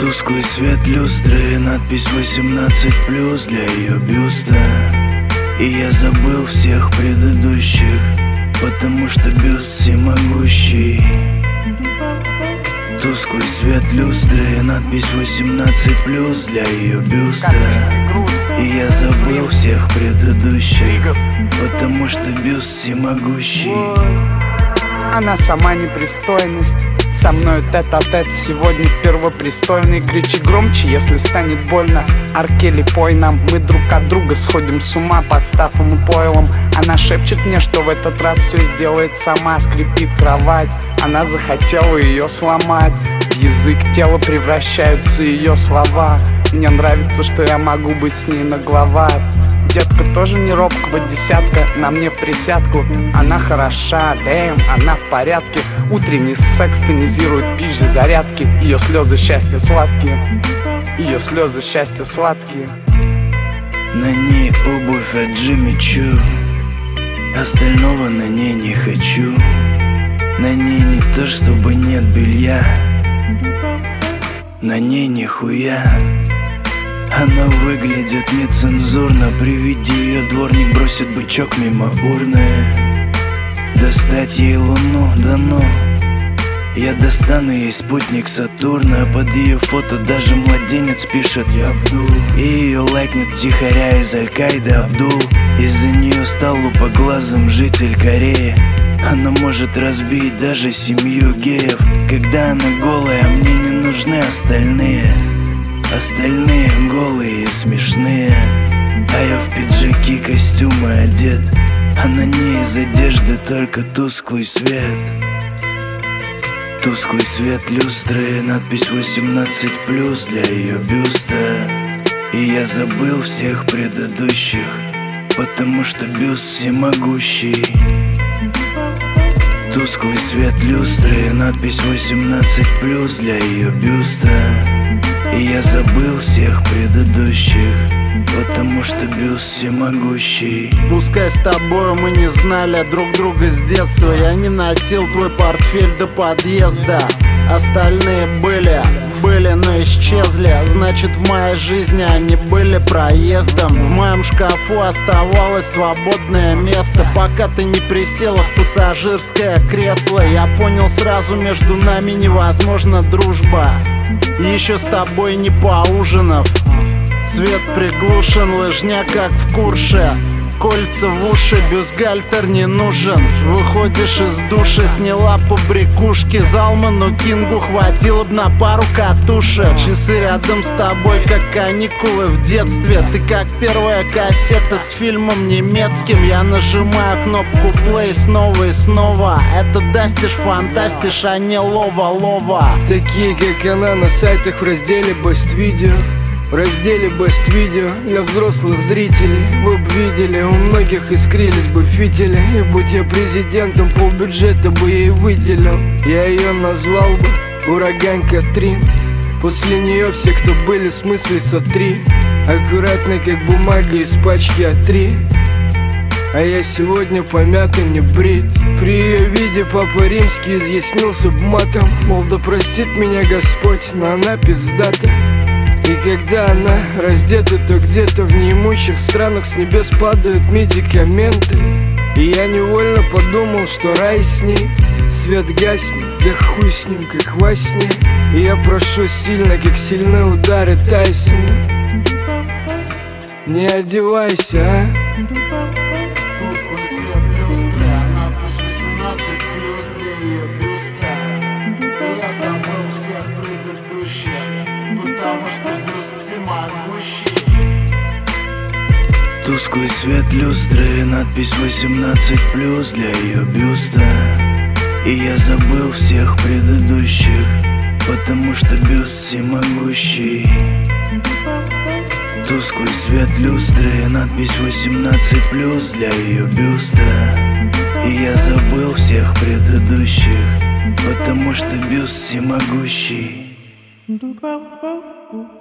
Тусклый свет люстры, надпись 18+ для ее бюста. И я забыл всех предыдущих, потому что бюст всемогущий. Тусклый свет люстры, надпись 18+ для ее бюста. И я забыл всех предыдущих, потому что бюст всемогущий. Она сама непристойность, со мною тет-а-тет сегодня в первопрестольной. Кричи громче, если станет больно. Аркели, пой нам, мы друг от друга сходим с ума под стафом и пойлом. Она шепчет мне, что в этот раз все сделает сама. Скрипит кровать, она захотела ее сломать. В язык тела превращаются ее слова. Мне нравится, что я могу быть с ней нагловат. Детка тоже не робкого десятка, на мне в присядку. Она хороша, дэм, она в порядке. Утренний секс тонизирует пищи зарядки. Ее слезы счастья сладкие, ее слезы счастья сладкие. На ней обувь от Джимми Чу, остального на ней не хочу. На ней не то чтобы нет белья, на ней нихуя. Она выглядит нецензурно, при виде ее дворник бросит бычок мимо урны. Достать ей луну, да ну. Я достану ей спутник Сатурна. Под ее фото даже младенец пишет «Я Абдул». И ее лайкнет втихаря из Аль-Каиды Абдул. Из-за нее стал лупоглазым житель Кореи. Она может разбить даже семью геев. Когда она голая, мне не нужны остальные. Остальные голые и смешные. А я в пиджаки, костюмы одет, а на ней из одежды только тусклый свет. Тусклый свет люстры, надпись 18+ для ее бюста. И я забыл всех предыдущих, потому что бюст всемогущий. Тусклый свет люстры, надпись 18+ для ее бюста. И я забыл всех предыдущих, потому что бюст всемогущий. Пускай с тобой мы не знали друг друга с детства. Я не носил твой портфель до подъезда. Остальные были, но исчезли. Значит, в моей жизни они были проездом. В моем шкафу оставалось свободное место, пока ты не присела в пассажирское кресло. Я понял сразу, между нами невозможна дружба. Еще с тобой не поужинав. Свет приглушен, лыжня как в Курше. Кольца в уши, бюстгальтер не нужен. Выходишь из души, сняла побрякушки. Залману Кингу хватило б на пару катушек. Часы рядом с тобой, как каникулы в детстве. Ты как первая кассета с фильмом немецким. Я нажимаю кнопку play снова и снова. Это дастишь, фантастиш, а не лова-лова. Такие как она на сайтах в разделе Best Video. В разделе Best Video для взрослых зрителей. Вы б видели, у многих искрились бы фитили. И будь я президентом, полбюджета бы ей выделил. Я ее назвал бы Ураган Катрин. После нее все, кто были, в смысле сотри. Аккуратно, как бумага из пачки А3. А я сегодня помятый, не брит. При ее виде Папа Римский изъяснился б матом. Мол, да простит меня Господь, но она пиздата. И когда она раздета, то где-то в неимущих странах с небес падают медикаменты. И я невольно подумал, что рай с ней. Свет гаснет, да хуй с ним, как во сне. И я прошу сильно, как сильны удары Тайсона. Не одевайся, а? Тусклый свет люстры, надпись 18+ для ее бюста. И я забыл всех предыдущих, потому что бюст всемогущий. Тусклый свет люстры, надпись 18+ для ее бюста. И я забыл всех предыдущих, потому что бюст всемогущий. Тусклый свет люстры, надпись 18+ для ее бюста. И я забыл всех предыдущих, потому что бюст всемогущий.